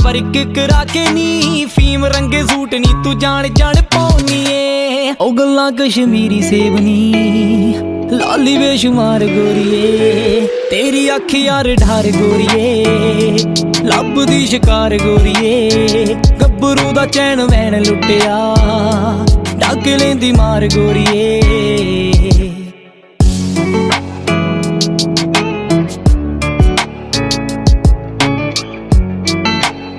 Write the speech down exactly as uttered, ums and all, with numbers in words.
फर्क करा के नी फीम रंगे सूट नी तू जान जान पाउनी ए ओ गल्लां कश्मीरी सेवनी लाली बेशुमार गोरीए तेरी अख यार ढार गोरीए लभदी शिकार गोरीए गब्बरू दा चैन वैन लुटिया ढक लेंदी मार गोरीए।